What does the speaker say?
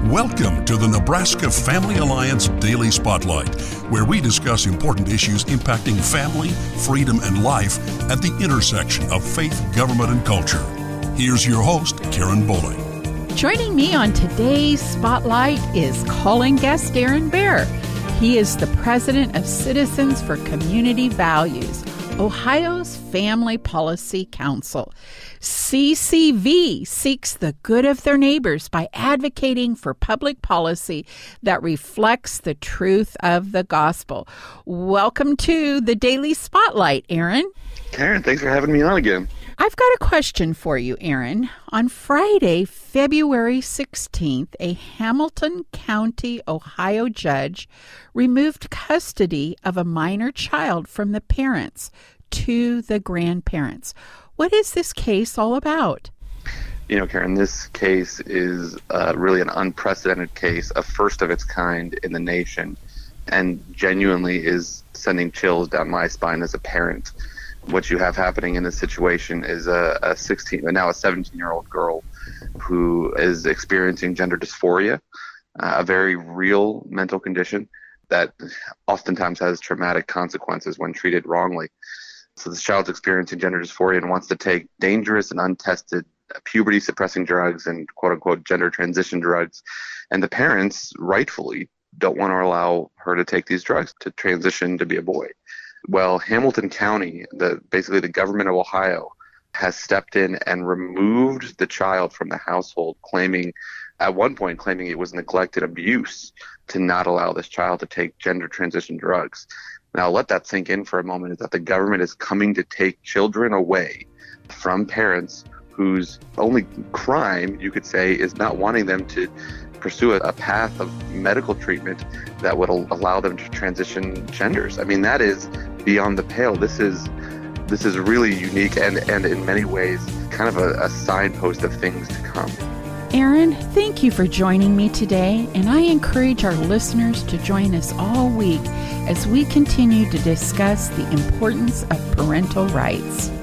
Welcome to the Nebraska Family Alliance Daily Spotlight, where we discuss important issues impacting family, freedom, and life at the intersection of faith, government, and culture. Here's your host, Karen Bowling. Joining me on today's Spotlight is calling guest Aaron Baer. He is the president of Citizens for Community Values, Ohio's Family Policy Council. CCV seeks the good of their neighbors by advocating for public policy that reflects the truth of the gospel. Welcome to the Daily Spotlight, Aaron. Karen, thanks for having me on again. I've got a question for you, Aaron. On Friday, February 16th, a Hamilton County, Ohio judge removed custody of a minor child from the parents to the grandparents. What is this case all about? You know, Karen, this case is really an unprecedented case, a first of its kind in the nation, and genuinely is sending chills down my spine as a parent. What you have happening in this situation is now a 17-year-old girl who is experiencing gender dysphoria, a very real mental condition that oftentimes has traumatic consequences when treated wrongly. So this child's experiencing gender dysphoria and wants to take dangerous and untested puberty-suppressing drugs and quote-unquote gender transition drugs. And the parents, rightfully, don't want to allow her to take these drugs to transition to be a boy. Well, Hamilton County, basically the government of Ohio, has stepped in and removed the child from the household, at one point claiming it was neglect and abuse to not allow this child to take gender transition drugs. Now, let that sink in for a moment, is that the government is coming to take children away from parents whose only crime, you could say, is not wanting them to pursue a path of medical treatment that would allow them to transition genders. I mean, that is beyond the pale. This is really unique and in many ways kind of a signpost of things to come. Aaron, thank you for joining me today, and I encourage our listeners to join us all week as we continue to discuss the importance of parental rights.